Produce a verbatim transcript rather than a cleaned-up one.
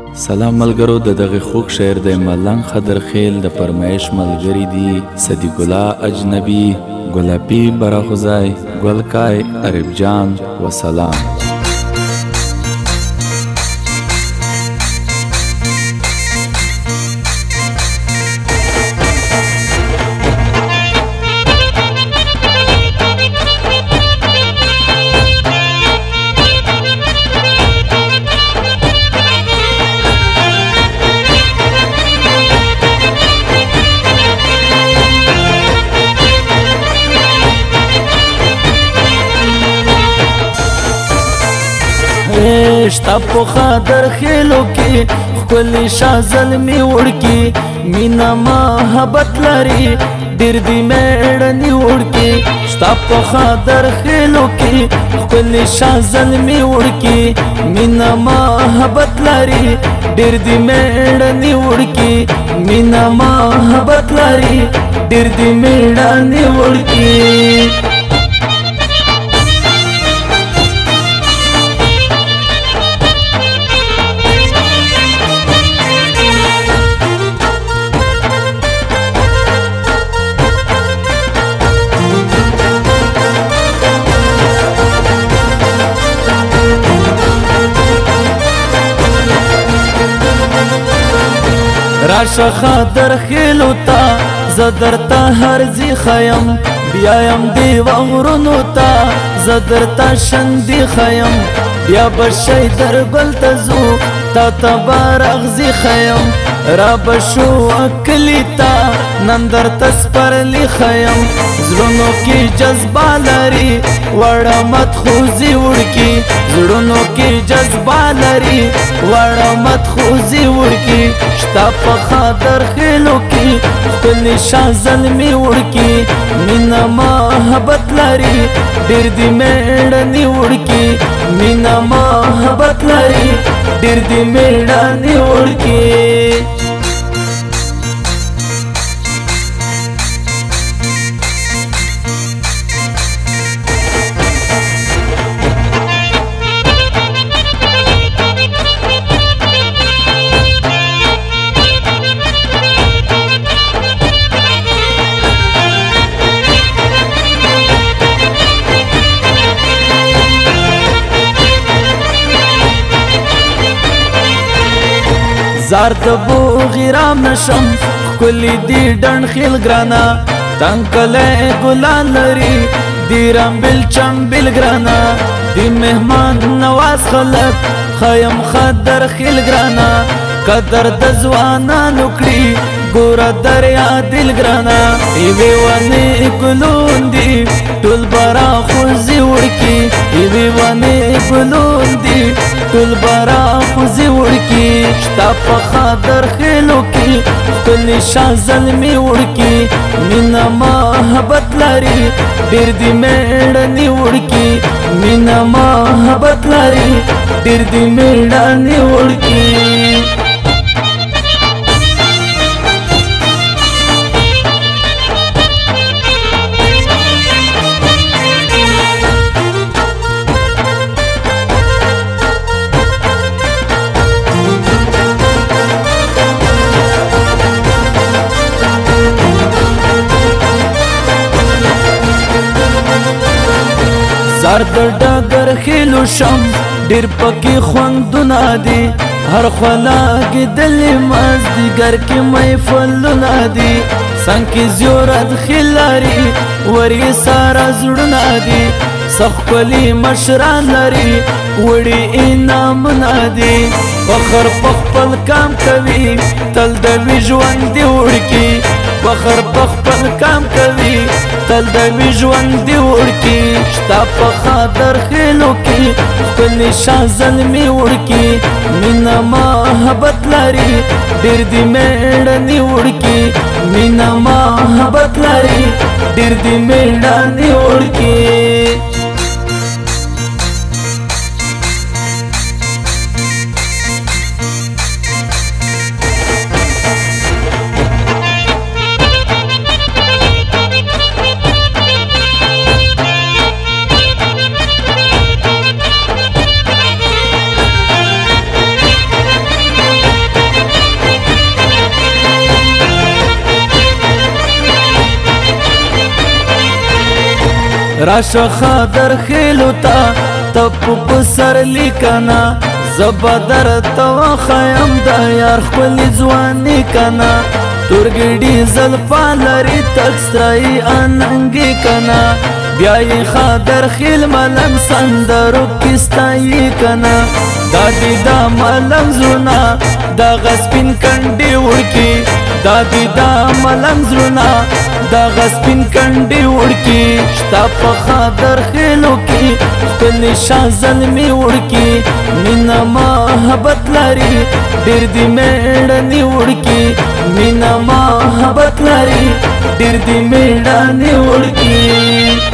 سلام ملګرو د دغه خوږ شعر د ملنګ خضرخیل د فرمایش ملګری دي صدیق الله اجنبي ګلابي براخوزای ګلکای عرب جان وسلام. شتا په خضرخیلو کې ښکلي شازل مې وړکي مینه محبت لري ډېر دې مېړنې وړکي. شتا په خضرخیلو کې ښکلي شازل مې وړکي مینه محبت لري ډېر دې مېړنې وړکي مینه محبت لري ډېر دې مېړنې وړکي. راشه خضرخیلو ته زه درته هرځي ښیم بیایم دې غرونو ته زه درته شندې ښیم بیا به شی درګل ته ځو تا ته به رغزي ښیم را به شو کلي ته نن درته سپرلي ښیم زړونو کې جذبه لري وړه مدخوزي وړکي زړونو کې جذبه لري وړه مدخوزي وړکي. شتا په خضرخیلو کې ښکلي شازل مې وړکي مینه محبت لري ډېر دې مېړنې وړکي مینه محبت لري ډېر دې مېړنې وړکي. زار د بوغیرام نشم ښکلي دي ډنډخیل ګرانا تنکلی ګلان لري دي رامبل چمبل ګرانا دي مهمان نواز خلک ښیم خضرخیل ګرانا قدر د ځوانانو کړي ګوره دریا دل ګرانا یوې ونې ګلون دي ټول براخوزي وړکي یوې ونې ګلون دي ټول براخوزي وړکي. شتا په خضرخیلو کې ښکلي شازل مې وړکي مینه محبت لري ډېر دې مېړنې وړکي مینه محبت لري ډېر دې مېړنې وړکي. زار د ډګرخیلو شم ډېر پکې خوندونه دي هر خوا لګېدلې مازدیګر کې محفلونه دي څنګ کې زیورتخیل لري ورې ساره زړونه دي څه ښکلي مشران لري وړي انعامونه دي فخر په خپل کام کوي تل د وي ژوندې وړکي فخر په خپل کام کوي تل د وي ژوندې وړکي. شتا په خضرخیلو کې ښکلي شازل مې وړکي مینه محبت لري ډېر دې مېړنې وړکي مینه محبت لري ډېر دې مېړنې وړکي. راشو خادر خیلو تا تپو پسر لیکنا زبادر تو خیم دا یار خپل ځواني کنا تورګډي زل پالري تکسترای اننګي کنا بیاي خادر خیل ملنګ سندرو کستای کنا دادی دا ملنګ زونا دا غسپین کندي وړکی دادی دا ملنګ زونا دا غسپین کندي وړکی شتا په خادر خیلو کې خپل نشان زلمي وړکی مینا محبت لري ډېر دې میړني وړکی مینا محبت لري ډېر دې میړني وړکی